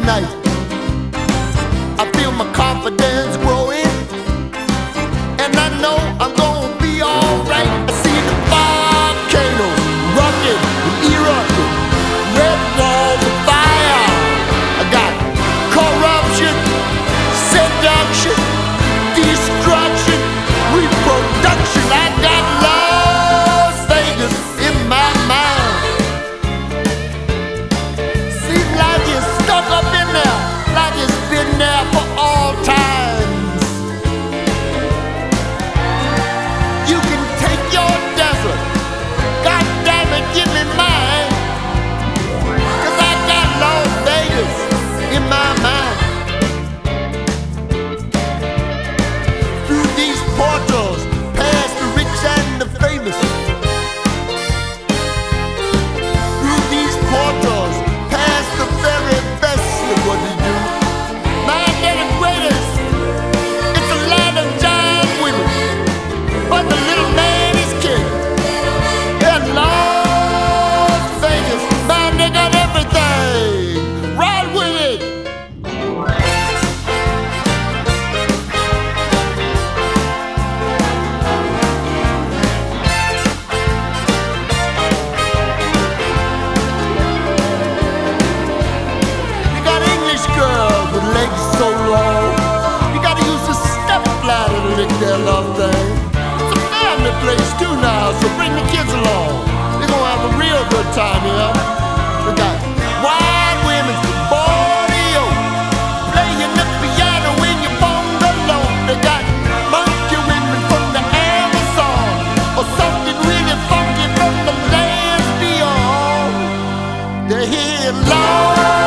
night. I feel my confidence growing, and I know I'm gonna be alright. I see the volcanoes rocking and erupting, red walls of fire. I got corruption, seduction, destruction, reproduction. I got Las Vegas in my mind. Seems like it's stuck up in there, like it's been there for all times. You can take your desert, God damn it, give me mine. 'Cause I got Las Vegas in my mind. Through these portals, past the rich and the famous. Through these portals, past the very best of what they do. Man, they're the greatest. It's a land of giant women, but the little man is king. And Las Vegas, man, they got everything. Ride with it. You got English girls with legs so long. You gotta use a step ladder to lick their love thing. It's a family place too now, so bring the kids along. They're gonna have a real good time here. We got wide women from Borneo, playing the piano in your bungalow. They got monkey women from the Amazon, or something really funky from the lands beyond. They're here in Lord.